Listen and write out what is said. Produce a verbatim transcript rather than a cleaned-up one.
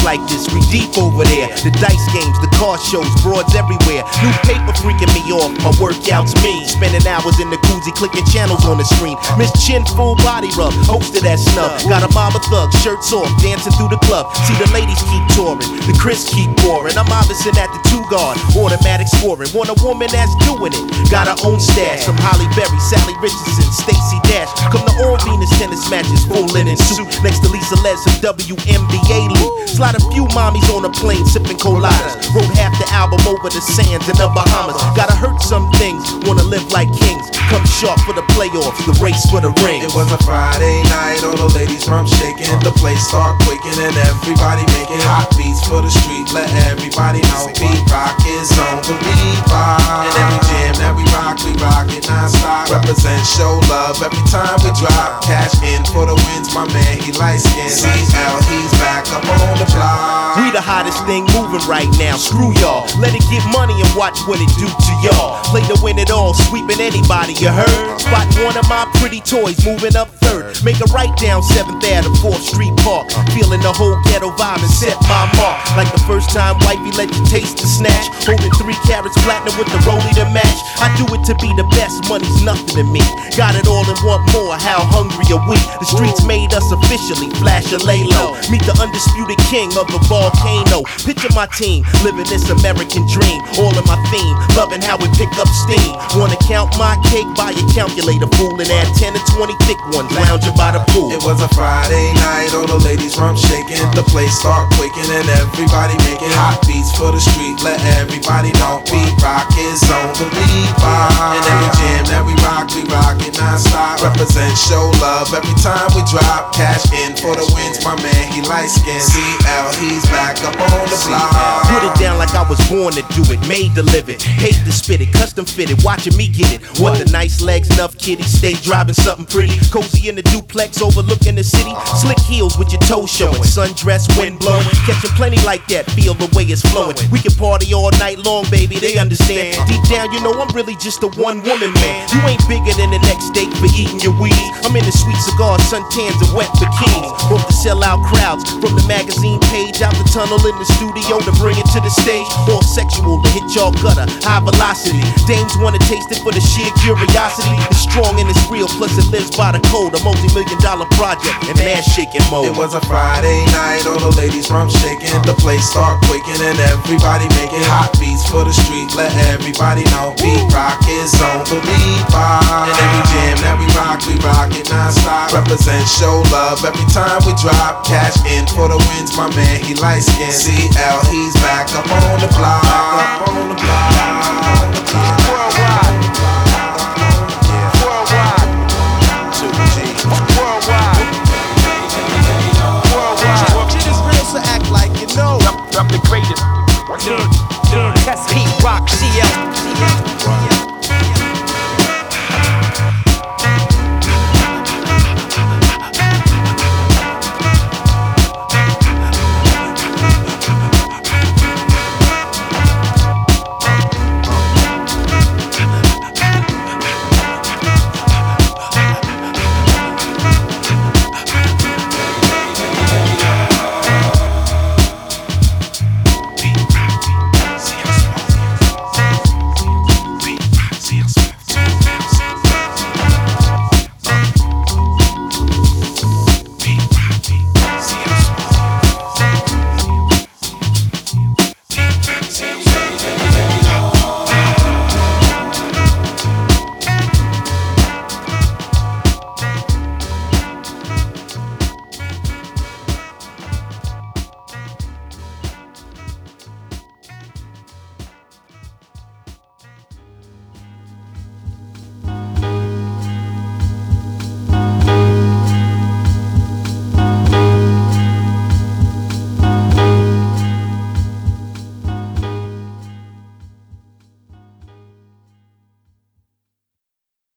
like this, we deep over there. The dice games, the car shows, broads everywhere. New paper freaking me off, my workout's mean. Spending hours in the koozie, clicking channels on the screen. Miss Chin, full body rub, hosted that snub. Got a mama thug, shirts off, dancing through the club. See the ladies keep touring, the Chris keep pouring. I'm obviously at the two guard, automatic scoring. Want a woman that's doing it, got her own stash. From Holly Berry, Sally Richardson, Stacey Dash. Come to all Venus tennis matches, full linen suit. Next to Lisa Les, some W N B A loot. Slide a few mommies on a plane, sipping coladas. Wrote half the album over the sands in the Bahamas. Gotta hurt some things, wanna live like kings. Come sharp for the playoffs, the race for the ring. It was a Friday night, all the ladies from shaking. The place start quaking and everybody making hot beats for the street. Let everybody know beat rock is on the beat rock. And every jam that we rock, we rock it non-stop. Represent, show love every time we drop. Cash in for the wins, my man, he light skin. C L, he's back up on the block. We the hottest thing moving right now, screw y'all. Let it get money and watch what it do to y'all. Play to win it all, sweeping anybody, you heard? Spotting one of my pretty toys, moving up third. Make a right down seventh Avenue, fourth Street Park. Feeling the whole ghetto vibe and set my mark. Like the first time wifey let you taste the snatch. Holding three carats platinum with the rollie to match. I do it to be the best, money's nothing to me. Got it all and want more, how hungry are we? The streets made us officially, flash or lay low. Meet the undisputed king of the volcano. Picture my team, living this American dream. All in my theme, loving how we pick up steam. Wanna count my cake, buy a calculator, fool. And add ten to twenty thick ones, lounging by the pool. It was a Friday night, all the ladies from shaking. The place start quaking and everybody making hot beats for the street. Let everybody know beat rock is on the beat rock. And every jam that we rock, we rock it non-stop. Represent, show love every time we drop. Cash in for the wins, my man, he light skin. C L, he's back up on the block. Put it down like I was born to do it, made to live it. Hate to spit it, custom fitted, watching me get it. What the nice legs, enough kitties, stay driving something pretty. Cozy in the duplex, overlooking the city. Slick heels with your toes showing, sundress, wind blowing. Catching plenty like that, feel the way it's flowing. We can party all night long, baby, they understand. Deep down, you know I'm really just a one woman man. You ain't bigger than the next date for eating your weed. I'm in the sweet cigars, suntans, and wet bikinis. Hope to sell out crowds from the magazine page out the tunnel in the studio to bring it to the stage. All sexual to hit y'all gutter, high velocity. Dames wanna taste it for the sheer curiosity. It's strong and it's real, plus it lives by the code. A multi-million dollar project in ass shaking mode. It was a Friday night, all the ladies from shaking. The place start quaking and everybody making hot beats for the street. Let everybody know beat rock is on the beat rock. And every jam that we rock, we rock it non-stop. Represent, show love every time we drop. Cash in for the wins, my man, he light skin. C L, he's back up